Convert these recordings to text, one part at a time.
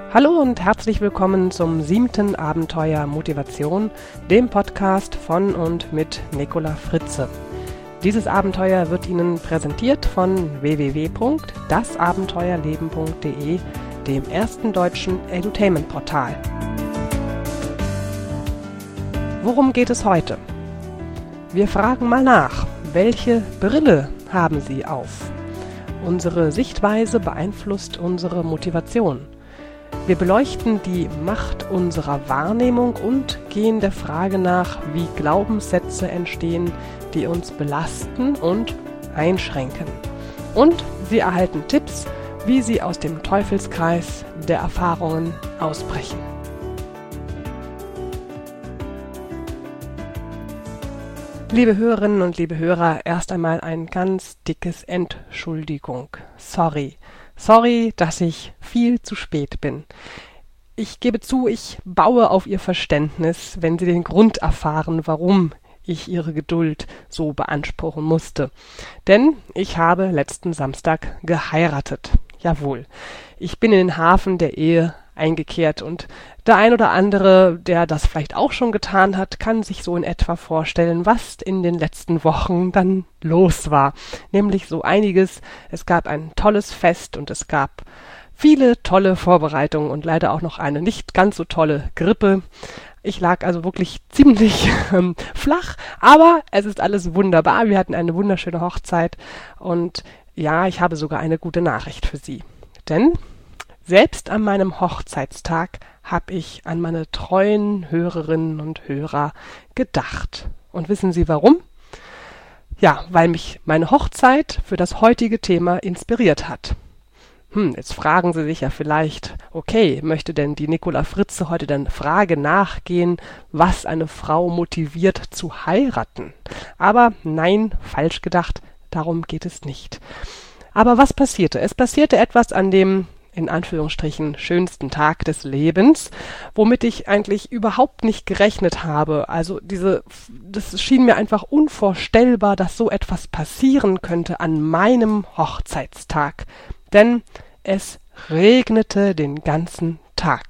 Hallo und herzlich willkommen zum 7. Abenteuer Motivation, dem Podcast von und mit Nicola Fritze. Dieses Abenteuer wird Ihnen präsentiert von www.dasabenteuerleben.de, dem ersten deutschen Edutainment-Portal. Worum geht es heute? Wir fragen mal nach, welche Brille haben Sie auf? Unsere Sichtweise beeinflusst unsere Motivation. Wir beleuchten die Macht unserer Wahrnehmung und gehen der Frage nach, wie Glaubenssätze entstehen, die uns belasten und einschränken. Und Sie erhalten Tipps, wie Sie aus dem Teufelskreis der Erfahrungen ausbrechen. Liebe Hörerinnen und liebe Hörer, erst einmal ein ganz dickes Entschuldigung. Sorry, dass ich viel zu spät bin. Ich gebe zu, ich baue auf Ihr Verständnis, wenn Sie den Grund erfahren, warum ich Ihre Geduld so beanspruchen musste. Denn ich habe letzten Samstag geheiratet. Jawohl, ich bin in den Hafen der Ehe eingekehrt und der ein oder andere, der das vielleicht auch schon getan hat, kann sich so in etwa vorstellen, was in den letzten Wochen dann los war. Nämlich so einiges. Es gab ein tolles Fest und es gab viele tolle Vorbereitungen und leider auch noch eine nicht ganz so tolle Grippe. Ich lag also wirklich ziemlich flach, aber es ist alles wunderbar. Wir hatten eine wunderschöne Hochzeit und ja, ich habe sogar eine gute Nachricht für Sie. Denn selbst an meinem Hochzeitstag habe ich an meine treuen Hörerinnen und Hörer gedacht. Und wissen Sie warum? Ja, weil mich meine Hochzeit für das heutige Thema inspiriert hat. Jetzt fragen Sie sich ja vielleicht, okay, möchte denn die Nicola Fritze heute der Frage nachgehen, was eine Frau motiviert zu heiraten? Aber nein, falsch gedacht, darum geht es nicht. Aber was passierte? Es passierte etwas an dem in Anführungsstrichen schönsten Tag des Lebens, womit ich eigentlich überhaupt nicht gerechnet habe. Also das schien mir einfach unvorstellbar, dass so etwas passieren könnte an meinem Hochzeitstag. Denn es regnete den ganzen Tag.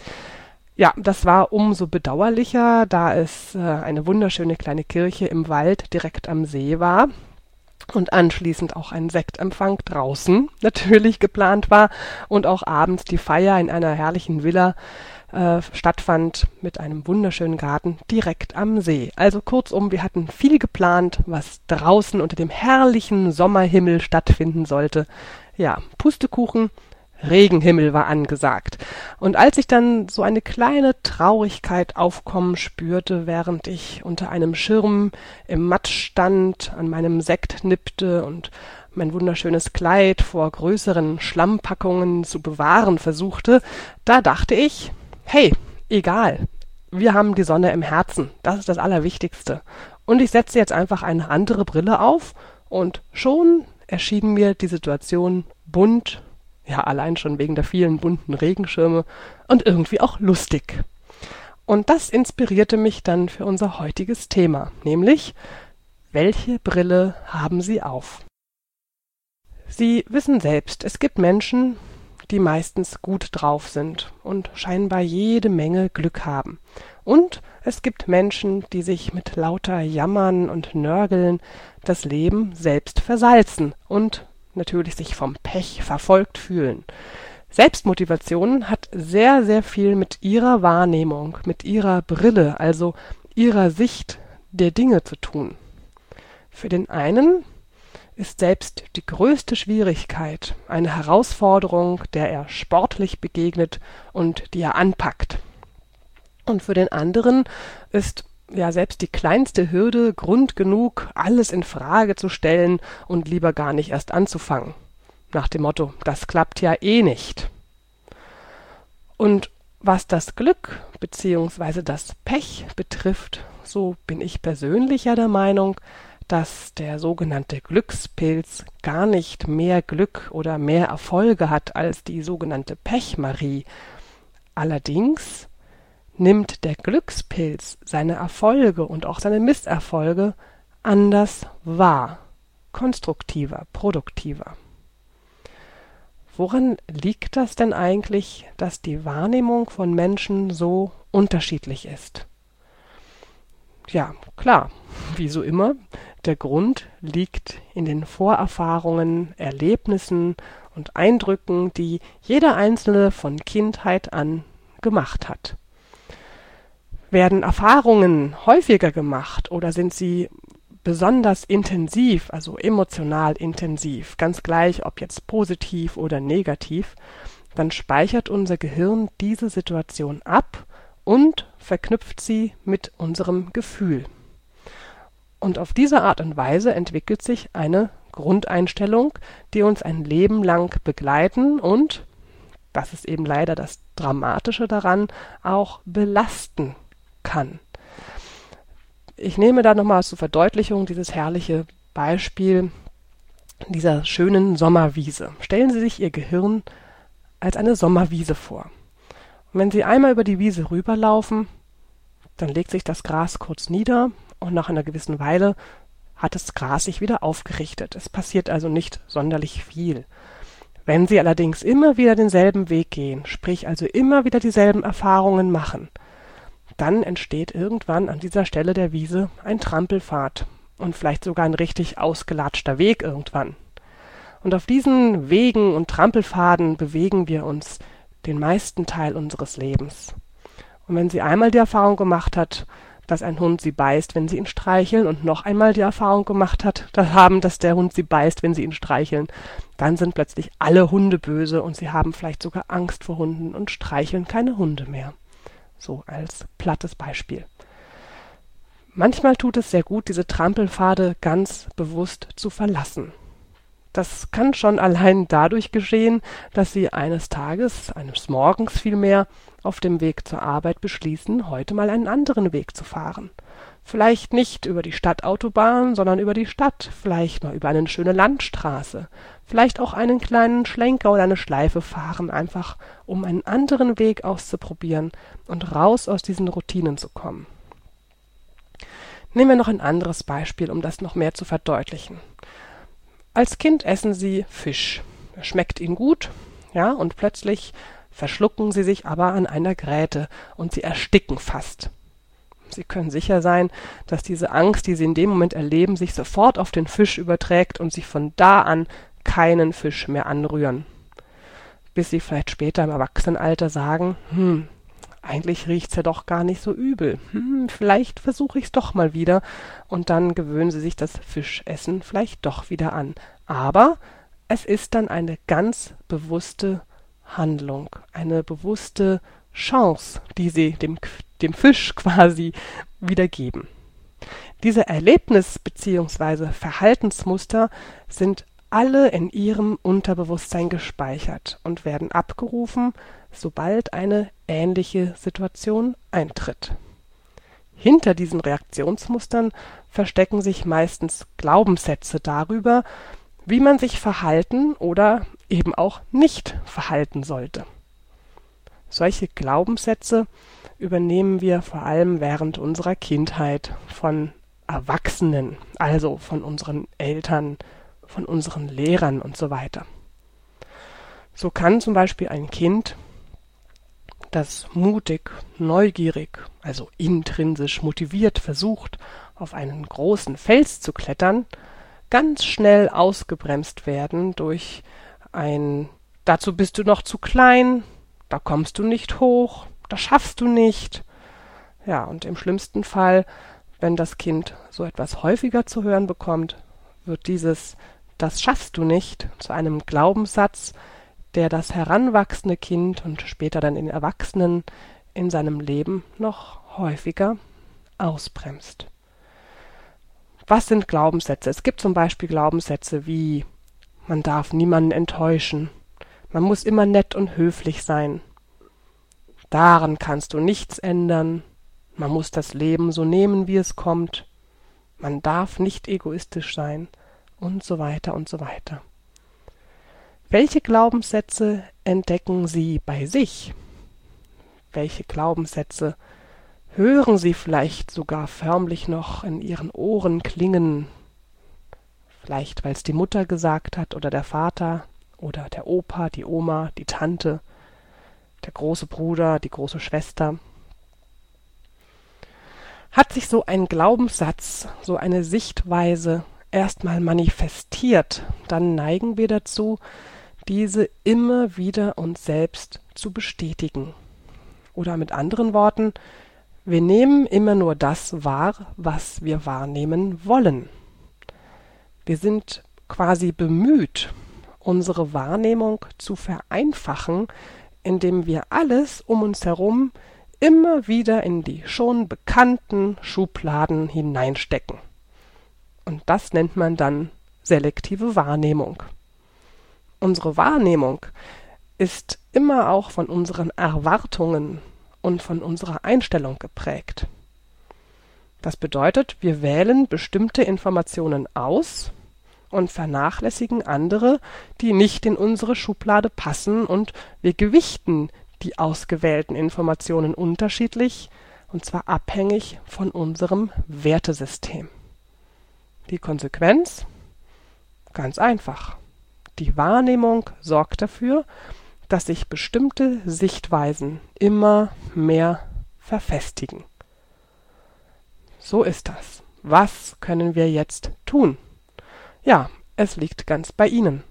Ja, das war umso bedauerlicher, da es eine wunderschöne kleine Kirche im Wald direkt am See war. Und anschließend auch ein Sektempfang draußen natürlich geplant war und auch abends die Feier in einer herrlichen Villa stattfand mit einem wunderschönen Garten direkt am See. Also kurzum, wir hatten viel geplant, was draußen unter dem herrlichen Sommerhimmel stattfinden sollte. Ja, Pustekuchen, Regenhimmel war angesagt. Und als ich dann so eine kleine Traurigkeit aufkommen spürte, während ich unter einem Schirm im Matsch stand, an meinem Sekt nippte und mein wunderschönes Kleid vor größeren Schlammpackungen zu bewahren versuchte, da dachte ich, hey, egal, wir haben die Sonne im Herzen, das ist das Allerwichtigste. Und ich setzte jetzt einfach eine andere Brille auf und schon erschien mir die Situation bunt, ja, allein schon wegen der vielen bunten Regenschirme und irgendwie auch lustig. Und das inspirierte mich dann für unser heutiges Thema, nämlich, welche Brille haben Sie auf? Sie wissen selbst, es gibt Menschen, die meistens gut drauf sind und scheinbar jede Menge Glück haben. Und es gibt Menschen, die sich mit lauter Jammern und Nörgeln das Leben selbst versalzen und natürlich sich vom Pech verfolgt fühlen. Selbstmotivation hat sehr, sehr viel mit ihrer Wahrnehmung, mit ihrer Brille, also ihrer Sicht der Dinge zu tun. Für den einen ist selbst die größte Schwierigkeit eine Herausforderung, der er sportlich begegnet und die er anpackt. Und für den anderen ist ja selbst die kleinste Hürde Grund genug, alles in Frage zu stellen und lieber gar nicht erst anzufangen. Nach dem Motto, das klappt ja eh nicht. Und was das Glück bzw. das Pech betrifft, so bin ich persönlich ja der Meinung, dass der sogenannte Glückspilz gar nicht mehr Glück oder mehr Erfolge hat als die sogenannte Pechmarie. Allerdings nimmt der Glückspilz seine Erfolge und auch seine Misserfolge anders wahr, konstruktiver, produktiver. Woran liegt das denn eigentlich, dass die Wahrnehmung von Menschen so unterschiedlich ist? Ja, klar, wie so immer, der Grund liegt in den Vorerfahrungen, Erlebnissen und Eindrücken, die jeder Einzelne von Kindheit an gemacht hat. Werden Erfahrungen häufiger gemacht oder sind sie besonders intensiv, also emotional intensiv, ganz gleich, ob jetzt positiv oder negativ, dann speichert unser Gehirn diese Situation ab und verknüpft sie mit unserem Gefühl. Und auf diese Art und Weise entwickelt sich eine Grundeinstellung, die uns ein Leben lang begleiten und, das ist eben leider das Dramatische daran, auch belasten kann. Ich nehme da nochmal zur Verdeutlichung dieses herrliche Beispiel dieser schönen Sommerwiese. Stellen Sie sich Ihr Gehirn als eine Sommerwiese vor. Und wenn Sie einmal über die Wiese rüberlaufen, dann legt sich das Gras kurz nieder und nach einer gewissen Weile hat das Gras sich wieder aufgerichtet. Es passiert also nicht sonderlich viel. Wenn Sie allerdings immer wieder denselben Weg gehen, sprich also immer wieder dieselben Erfahrungen machen, dann entsteht irgendwann an dieser Stelle der Wiese ein Trampelpfad und vielleicht sogar ein richtig ausgelatschter Weg irgendwann. Und auf diesen Wegen und Trampelpfaden bewegen wir uns den meisten Teil unseres Lebens. Und wenn sie einmal die Erfahrung gemacht hat, dass ein Hund sie beißt, wenn sie ihn streicheln, und noch einmal die Erfahrung gemacht hat, dass der Hund sie beißt, wenn sie ihn streicheln, dann sind plötzlich alle Hunde böse und sie haben vielleicht sogar Angst vor Hunden und streicheln keine Hunde mehr. So als plattes Beispiel. Manchmal tut es sehr gut, diese Trampelpfade ganz bewusst zu verlassen. Das kann schon allein dadurch geschehen, dass Sie eines Morgens vielmehr, auf dem Weg zur Arbeit beschließen, heute mal einen anderen Weg zu fahren. Vielleicht nicht über die Stadtautobahn, sondern über die Stadt, vielleicht mal über eine schöne Landstraße, vielleicht auch einen kleinen Schlenker oder eine Schleife fahren, einfach um einen anderen Weg auszuprobieren und raus aus diesen Routinen zu kommen. Nehmen wir noch ein anderes Beispiel, um das noch mehr zu verdeutlichen. Als Kind essen Sie Fisch. Er schmeckt Ihnen gut, ja, und plötzlich verschlucken Sie sich aber an einer Gräte und Sie ersticken fast. Sie können sicher sein, dass diese Angst, die Sie in dem Moment erleben, sich sofort auf den Fisch überträgt und Sie von da an keinen Fisch mehr anrühren. Bis Sie vielleicht später im Erwachsenenalter sagen, eigentlich riecht's ja doch gar nicht so übel. Vielleicht versuche ich's doch mal wieder. Und dann gewöhnen Sie sich das Fischessen vielleicht doch wieder an. Aber es ist dann eine ganz bewusste Handlung, eine bewusste Chance, die Sie dem Fisch quasi wiedergeben. Diese Erlebnis- bzw. Verhaltensmuster sind alle in Ihrem Unterbewusstsein gespeichert und werden abgerufen, sobald eine ähnliche Situation eintritt. Hinter diesen Reaktionsmustern verstecken sich meistens Glaubenssätze darüber, wie man sich verhalten oder eben auch nicht verhalten sollte. Solche Glaubenssätze übernehmen wir vor allem während unserer Kindheit von Erwachsenen, also von unseren Eltern, von unseren Lehrern und so weiter. So kann zum Beispiel ein Kind, das mutig, neugierig, also intrinsisch motiviert versucht, auf einen großen Fels zu klettern, ganz schnell ausgebremst werden durch ein »Dazu bist du noch zu klein«, »Da kommst du nicht hoch«, »Das schaffst du nicht«. Ja, und im schlimmsten Fall, wenn das Kind so etwas häufiger zu hören bekommt, wird dieses »Das schaffst du nicht« zu einem Glaubenssatz, der das heranwachsende Kind und später dann den Erwachsenen in seinem Leben noch häufiger ausbremst. Was sind Glaubenssätze? Es gibt zum Beispiel Glaubenssätze wie man darf niemanden enttäuschen, man muss immer nett und höflich sein, daran kannst du nichts ändern, man muss das Leben so nehmen, wie es kommt, man darf nicht egoistisch sein und so weiter und so weiter. Welche Glaubenssätze entdecken Sie bei sich? Welche Glaubenssätze hören Sie vielleicht sogar förmlich noch in Ihren Ohren klingen? Vielleicht, weil es die Mutter gesagt hat oder der Vater oder der Opa, die Oma, die Tante, der große Bruder, die große Schwester. Hat sich so ein Glaubenssatz, so eine Sichtweise erstmal manifestiert, dann neigen wir dazu, diese immer wieder uns selbst zu bestätigen. Oder mit anderen Worten, wir nehmen immer nur das wahr, was wir wahrnehmen wollen. Wir sind quasi bemüht, unsere Wahrnehmung zu vereinfachen, indem wir alles um uns herum immer wieder in die schon bekannten Schubladen hineinstecken. Und das nennt man dann selektive Wahrnehmung. Unsere Wahrnehmung ist immer auch von unseren Erwartungen und von unserer Einstellung geprägt. Das bedeutet, wir wählen bestimmte Informationen aus und vernachlässigen andere, die nicht in unsere Schublade passen, und wir gewichten die ausgewählten Informationen unterschiedlich, und zwar abhängig von unserem Wertesystem. Die Konsequenz? Ganz einfach. Die Wahrnehmung sorgt dafür, dass sich bestimmte Sichtweisen immer mehr verfestigen. So ist das. Was können wir jetzt tun? Ja, es liegt ganz bei Ihnen.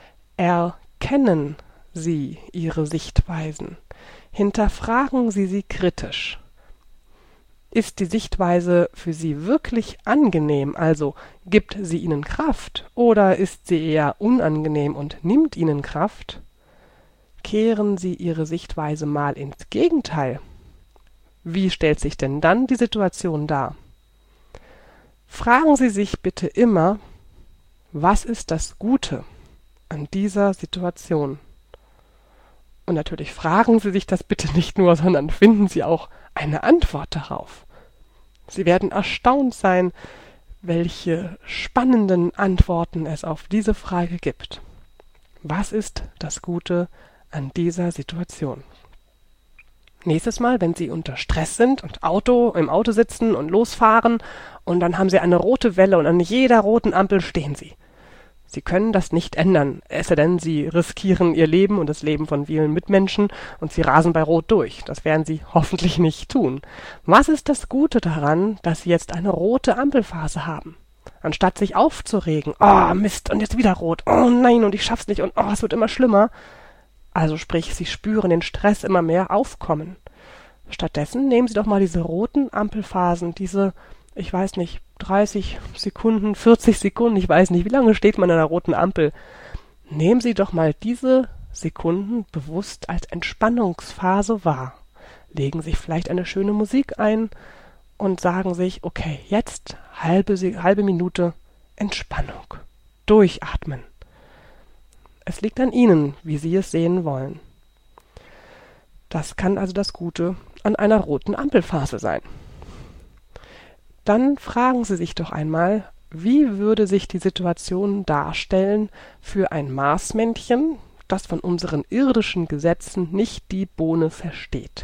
Erkennen Sie Ihre Sichtweisen. Hinterfragen Sie sie kritisch. Ist die Sichtweise für Sie wirklich angenehm, also gibt sie Ihnen Kraft, oder ist sie eher unangenehm und nimmt Ihnen Kraft? Kehren Sie Ihre Sichtweise mal ins Gegenteil. Wie stellt sich denn dann die Situation dar? Fragen Sie sich bitte immer, was ist das Gute an dieser Situation? Und natürlich fragen Sie sich das bitte nicht nur, sondern finden Sie auch eine Antwort darauf. Sie werden erstaunt sein, welche spannenden Antworten es auf diese Frage gibt. Was ist das Gute an dieser Situation? Nächstes Mal, wenn Sie unter Stress sind und im Auto sitzen und losfahren, und dann haben Sie eine rote Welle und an jeder roten Ampel stehen Sie. Sie können das nicht ändern, es sei denn, Sie riskieren Ihr Leben und das Leben von vielen Mitmenschen und Sie rasen bei Rot durch. Das werden Sie hoffentlich nicht tun. Was ist das Gute daran, dass Sie jetzt eine rote Ampelphase haben? Anstatt sich aufzuregen, oh Mist, und jetzt wieder rot, oh nein, und ich schaff's nicht, und oh, es wird immer schlimmer. Also sprich, Sie spüren den Stress immer mehr aufkommen. Stattdessen nehmen Sie doch mal diese roten Ampelphasen, diese, ich weiß nicht, 30 Sekunden, 40 Sekunden, ich weiß nicht, wie lange steht man an einer roten Ampel. Nehmen Sie doch mal diese Sekunden bewusst als Entspannungsphase wahr. Legen sich vielleicht eine schöne Musik ein und sagen sich, okay, jetzt halbe Minute Entspannung. Durchatmen. Es liegt an Ihnen, wie Sie es sehen wollen. Das kann also das Gute an einer roten Ampelphase sein. Dann fragen Sie sich doch einmal, wie würde sich die Situation darstellen für ein Marsmännchen, das von unseren irdischen Gesetzen nicht die Bohne versteht.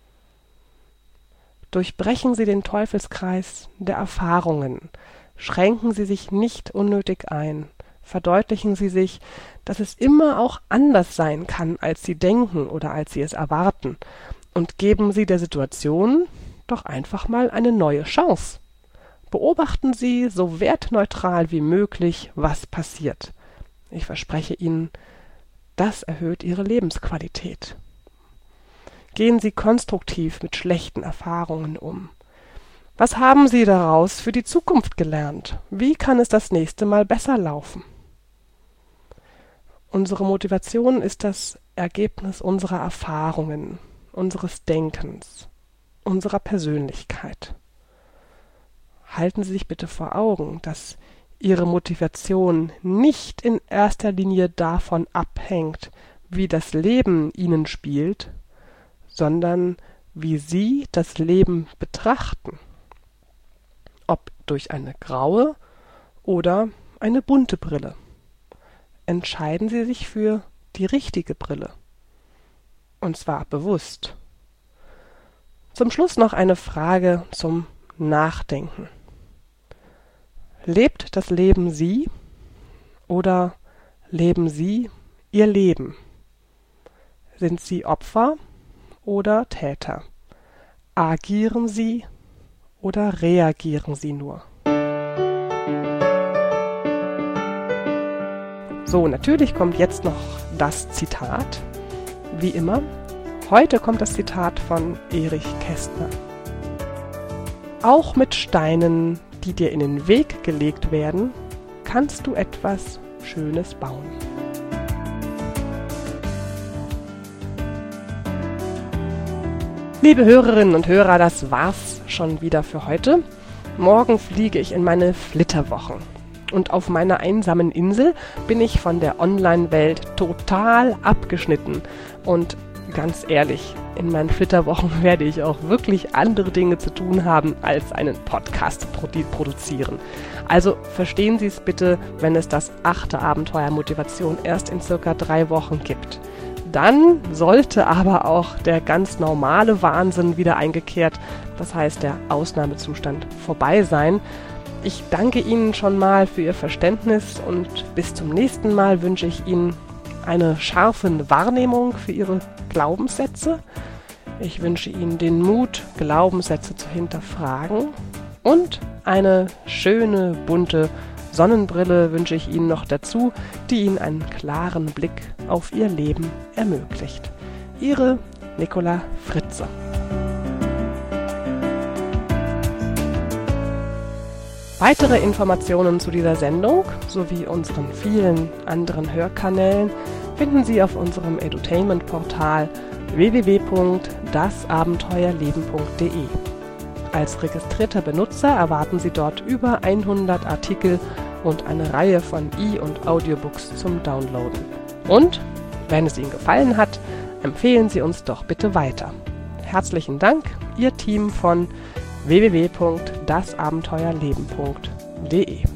Durchbrechen Sie den Teufelskreis der Erfahrungen, schränken Sie sich nicht unnötig ein, verdeutlichen Sie sich, dass es immer auch anders sein kann, als Sie denken oder als Sie es erwarten, und geben Sie der Situation doch einfach mal eine neue Chance. Beobachten Sie so wertneutral wie möglich, was passiert. Ich verspreche Ihnen, das erhöht Ihre Lebensqualität. Gehen Sie konstruktiv mit schlechten Erfahrungen um. Was haben Sie daraus für die Zukunft gelernt? Wie kann es das nächste Mal besser laufen? Unsere Motivation ist das Ergebnis unserer Erfahrungen, unseres Denkens, unserer Persönlichkeit. Halten Sie sich bitte vor Augen, dass Ihre Motivation nicht in erster Linie davon abhängt, wie das Leben Ihnen spielt, sondern wie Sie das Leben betrachten. Ob durch eine graue oder eine bunte Brille. Entscheiden Sie sich für die richtige Brille. Und zwar bewusst. Zum Schluss noch eine Frage zum Nachdenken. Lebt das Leben Sie oder leben Sie Ihr Leben. Sind Sie Opfer oder Täter? Agieren Sie oder reagieren Sie nur? So, natürlich kommt jetzt noch das Zitat. Wie immer, heute kommt das Zitat von Erich Kästner. Auch mit Steinen, die dir in den Weg gelegt werden, kannst du etwas Schönes bauen. Liebe Hörerinnen und Hörer, das war's schon wieder für heute. Morgen fliege ich in meine Flitterwochen. Und auf meiner einsamen Insel bin ich von der Online-Welt total abgeschnitten. Und ganz ehrlich, in meinen Flitterwochen werde ich auch wirklich andere Dinge zu tun haben, als einen Podcast produzieren. Also verstehen Sie es bitte, wenn es das 8. Abenteuer Motivation erst in circa 3 Wochen gibt. Dann sollte aber auch der ganz normale Wahnsinn wieder eingekehrt, das heißt der Ausnahmezustand, vorbei sein. Ich danke Ihnen schon mal für Ihr Verständnis und bis zum nächsten Mal wünsche ich Ihnen eine scharfe Wahrnehmung für Ihre Glaubenssätze. Ich wünsche Ihnen den Mut, Glaubenssätze zu hinterfragen und eine schöne, bunte Sonnenbrille wünsche ich Ihnen noch dazu, die Ihnen einen klaren Blick auf Ihr Leben ermöglicht. Ihre Nicola Fritze. Weitere Informationen zu dieser Sendung sowie unseren vielen anderen Hörkanälen finden Sie auf unserem Edutainment-Portal www.dasabenteuerleben.de. Als registrierter Benutzer erwarten Sie dort über 100 Artikel und eine Reihe von E- und Audiobooks zum Downloaden. Und, wenn es Ihnen gefallen hat, empfehlen Sie uns doch bitte weiter. Herzlichen Dank, Ihr Team von www.dasabenteuerleben.de